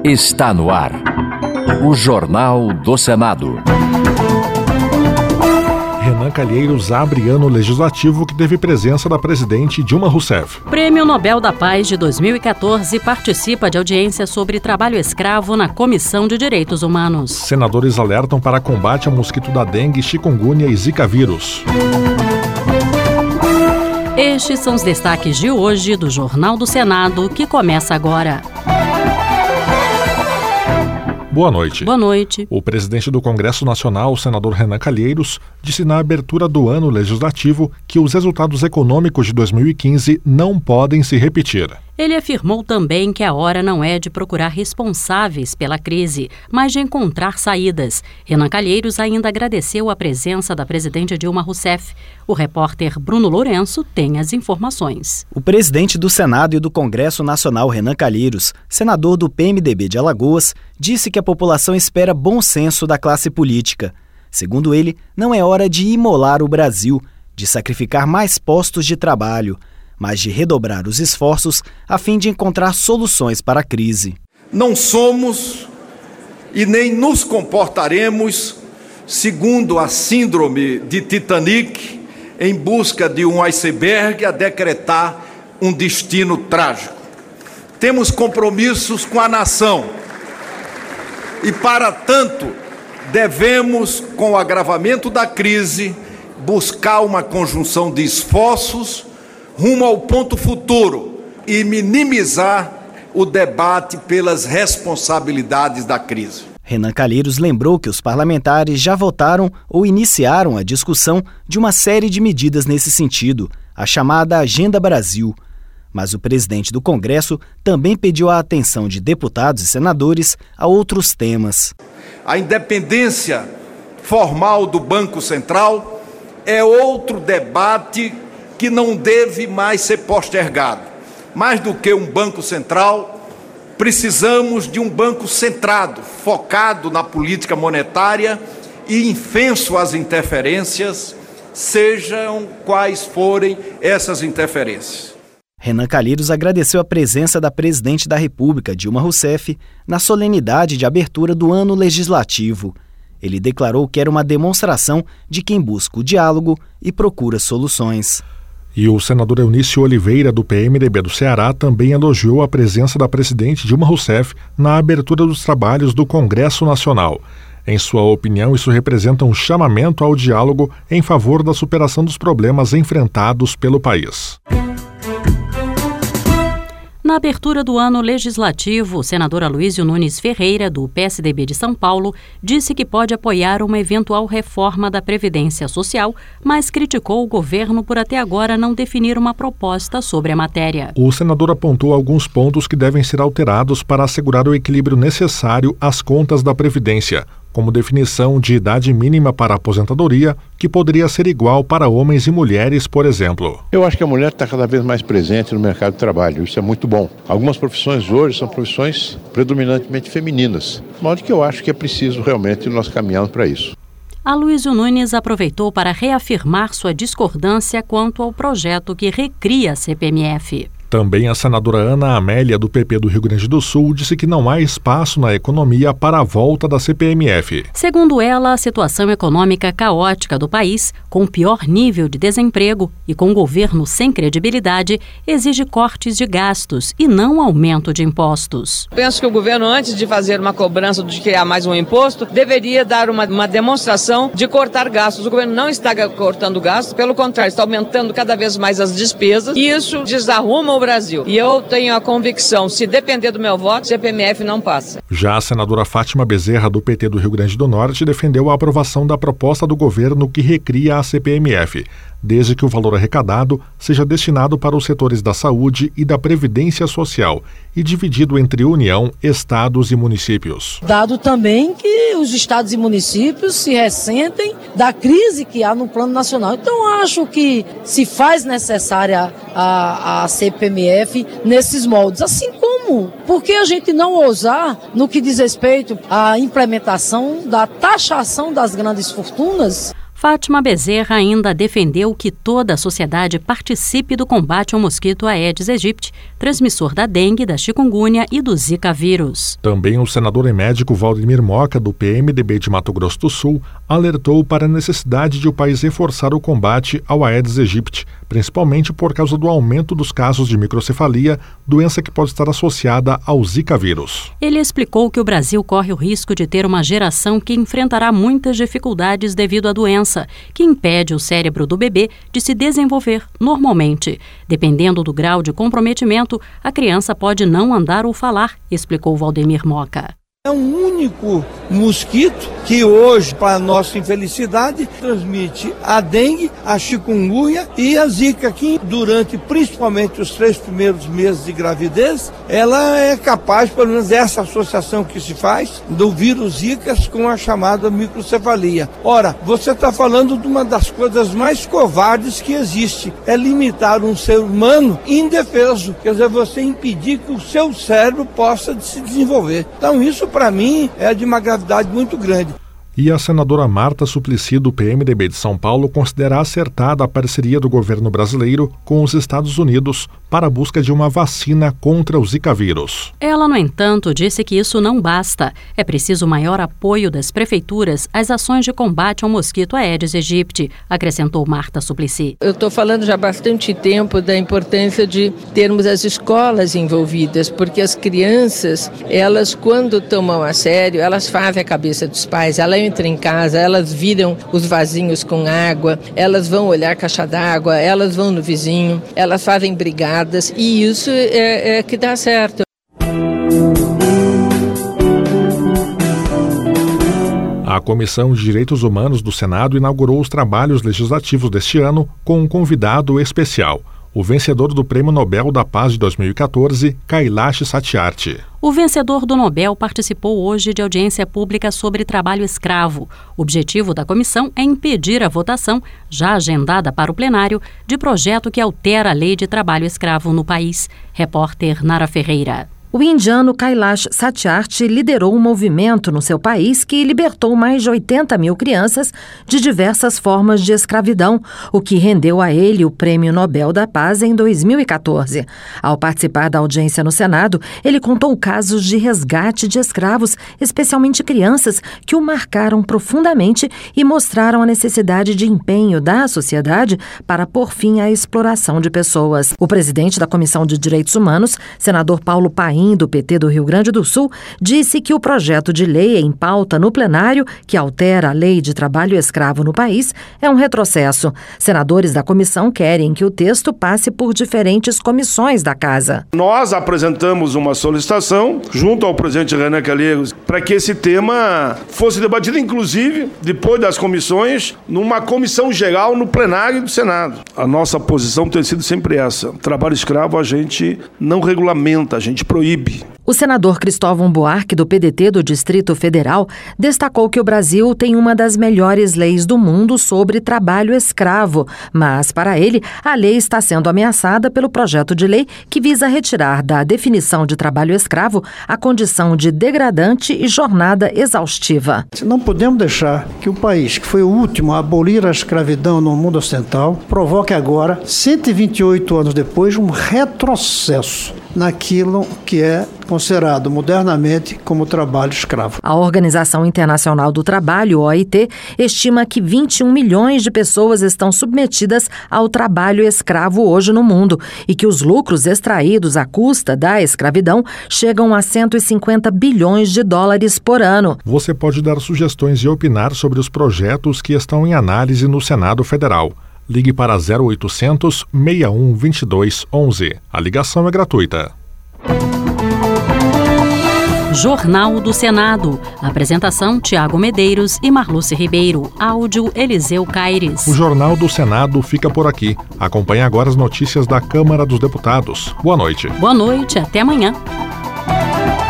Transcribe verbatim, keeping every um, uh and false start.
Está no ar. O Jornal do Senado. Renan Calheiros abre ano legislativo que teve presença da presidente Dilma Rousseff. Prêmio Nobel da Paz de dois mil e quatorze participa de audiência sobre trabalho escravo na Comissão de Direitos Humanos. Senadores alertam para combate ao mosquito da dengue, chikungunya e zika vírus. Estes são os destaques de hoje do Jornal do Senado, que começa agora. Boa noite. Boa noite. O presidente do Congresso Nacional, o senador Renan Calheiros, disse na abertura do ano legislativo que os resultados econômicos de dois mil e quinze não podem se repetir. Ele afirmou também que a hora não é de procurar responsáveis pela crise, mas de encontrar saídas. Renan Calheiros ainda agradeceu a presença da presidente Dilma Rousseff. O repórter Bruno Lourenço tem as informações. O presidente do Senado e do Congresso Nacional, Renan Calheiros, senador do P M D B de Alagoas, disse que a população espera bom senso da classe política. Segundo ele, não é hora de imolar o Brasil, de sacrificar mais postos de trabalho, mas de redobrar os esforços a fim de encontrar soluções para a crise. Não somos e nem nos comportaremos segundo a síndrome de Titanic, em busca de um iceberg a decretar um destino trágico. Temos compromissos com a nação e, para tanto, devemos, com o agravamento da crise, buscar uma conjunção de esforços rumo ao ponto futuro e minimizar o debate pelas responsabilidades da crise. Renan Calheiros lembrou que os parlamentares já votaram ou iniciaram a discussão de uma série de medidas nesse sentido, a chamada Agenda Brasil. Mas o presidente do Congresso também pediu a atenção de deputados e senadores a outros temas. A independência formal do Banco Central é outro debate que não deve mais ser postergado. Mais do que um banco central, precisamos de um banco centrado, focado na política monetária e infenso às interferências, sejam quais forem essas interferências. Renan Calheiros agradeceu a presença da presidente da República, Dilma Rousseff, na solenidade de abertura do ano legislativo. Ele declarou que era uma demonstração de quem busca o diálogo e procura soluções. E o senador Eunício Oliveira, do P M D B do Ceará, também elogiou a presença da presidente Dilma Rousseff na abertura dos trabalhos do Congresso Nacional. Em sua opinião, isso representa um chamamento ao diálogo em favor da superação dos problemas enfrentados pelo país. Na abertura do ano legislativo, o senador Aloysio Nunes Ferreira, do P S D B de São Paulo, disse que pode apoiar uma eventual reforma da Previdência Social, mas criticou o governo por até agora não definir uma proposta sobre a matéria. O senador apontou alguns pontos que devem ser alterados para assegurar o equilíbrio necessário às contas da Previdência, como definição de idade mínima para a aposentadoria, que poderia ser igual para homens e mulheres, por exemplo. Eu acho que a mulher está cada vez mais presente no mercado de trabalho, isso é muito bom. Algumas profissões hoje são profissões predominantemente femininas, de modo que eu acho que é preciso realmente nós caminharmos para isso. Aloysio Nunes aproveitou para reafirmar sua discordância quanto ao projeto que recria a C P M F. Também a senadora Ana Amélia, do P P do Rio Grande do Sul, disse que não há espaço na economia para a volta da C P M F. Segundo ela, a situação econômica caótica do país, com o pior nível de desemprego e com um governo sem credibilidade, exige cortes de gastos e não aumento de impostos. Penso que o governo, antes de fazer uma cobrança de criar mais um imposto, deveria dar uma, uma demonstração de cortar gastos. O governo não está cortando gastos, pelo contrário, está aumentando cada vez mais as despesas e isso desarruma o Brasil. E eu tenho a convicção, se depender do meu voto, C P M F não passa. Já a senadora Fátima Bezerra, do P T do Rio Grande do Norte, defendeu a aprovação da proposta do governo que recria a C P M F, desde que o valor arrecadado seja destinado para os setores da saúde e da previdência social e dividido entre União, estados e municípios. Dado também que os estados e municípios se ressentem da crise que há no plano nacional. Então acho que se faz necessária a, a C P M F nesses moldes, assim como, por que a gente não ousar no que diz respeito à implementação da taxação das grandes fortunas? Fátima Bezerra ainda defendeu que toda a sociedade participe do combate ao mosquito Aedes aegypti, transmissor da dengue, da chikungunya e do Zika vírus. Também o senador e médico Valdemir Moca, do P M D B de Mato Grosso do Sul, alertou para a necessidade de o país reforçar o combate ao Aedes aegypti, principalmente por causa do aumento dos casos de microcefalia, doença que pode estar associada ao Zika vírus. Ele explicou que o Brasil corre o risco de ter uma geração que enfrentará muitas dificuldades devido à doença, que impede o cérebro do bebê de se desenvolver normalmente. Dependendo do grau de comprometimento, a criança pode não andar ou falar, explicou Valdemir Moca. É um único mosquito que hoje, para nossa infelicidade, transmite a dengue, a chikungunya e a zika, que durante principalmente os três primeiros meses de gravidez, ela é capaz, pelo menos essa associação que se faz, do vírus zika com a chamada microcefalia. Ora, você está falando de uma das coisas mais covardes que existe, é limitar um ser humano indefeso, quer dizer, você impedir que o seu cérebro possa se desenvolver. Então isso, para mim, é de uma gravidade muito grande. E a senadora Marta Suplicy, do P M D B de São Paulo, considera acertada a parceria do governo brasileiro com os Estados Unidos para a busca de uma vacina contra o Zika vírus. Ela, no entanto, disse que isso não basta. É preciso maior apoio das prefeituras às ações de combate ao mosquito Aedes aegypti, acrescentou Marta Suplicy. Eu estou falando já há bastante tempo da importância de termos as escolas envolvidas, porque as crianças, elas, quando tomam a sério, elas fazem a cabeça dos pais, elas entram em casa, elas viram os vasinhos com água, elas vão olhar a caixa d'água, elas vão no vizinho, elas fazem brigadas e isso é, é que dá certo. A Comissão de Direitos Humanos do Senado inaugurou os trabalhos legislativos deste ano com um convidado especial, o vencedor do Prêmio Nobel da Paz de dois mil e quatorze, Kailash Satyarthi. O vencedor do Nobel participou hoje de audiência pública sobre trabalho escravo. O objetivo da comissão é impedir a votação, já agendada para o plenário, de projeto que altera a lei de trabalho escravo no país. Repórter Nara Ferreira. O indiano Kailash Satyarthi liderou um movimento no seu país que libertou mais de oitenta mil crianças de diversas formas de escravidão, o que rendeu a ele o Prêmio Nobel da Paz em dois mil e quatorze. Ao participar da audiência no Senado, ele contou casos de resgate de escravos, especialmente crianças, que o marcaram profundamente e mostraram a necessidade de empenho da sociedade para pôr fim à exploração de pessoas. O presidente da Comissão de Direitos Humanos, senador Paulo Paim, do P T do Rio Grande do Sul, disse que o projeto de lei em pauta no plenário, que altera a lei de trabalho escravo no país, é um retrocesso. Senadores da comissão querem que o texto passe por diferentes comissões da Casa. Nós apresentamos uma solicitação junto ao presidente Renan Calheiros para que esse tema fosse debatido, inclusive, depois das comissões, numa comissão geral no plenário do Senado. A nossa posição tem sido sempre essa. Trabalho escravo a gente não regulamenta, a gente proíbe. O senador Cristóvão Buarque, do P D T do Distrito Federal, destacou que o Brasil tem uma das melhores leis do mundo sobre trabalho escravo, mas, para ele, a lei está sendo ameaçada pelo projeto de lei que visa retirar da definição de trabalho escravo a condição de degradante e jornada exaustiva. Não podemos deixar que o país, que foi o último a abolir a escravidão no mundo ocidental, provoque agora, cento e vinte e oito anos depois, um retrocesso naquilo que é considerado modernamente como trabalho escravo. A Organização Internacional do Trabalho, O I T, estima que vinte e um milhões de pessoas estão submetidas ao trabalho escravo hoje no mundo e que os lucros extraídos à custa da escravidão chegam a cento e cinquenta bilhões de dólares por ano. Você pode dar sugestões e opinar sobre os projetos que estão em análise no Senado Federal. Ligue para zero oitocentos, seis um dois dois, onze. A ligação é gratuita. Jornal do Senado. Apresentação: Tiago Medeiros e Marluce Ribeiro. Áudio: Eliseu Caires. O Jornal do Senado fica por aqui. Acompanhe agora as notícias da Câmara dos Deputados. Boa noite. Boa noite, até amanhã.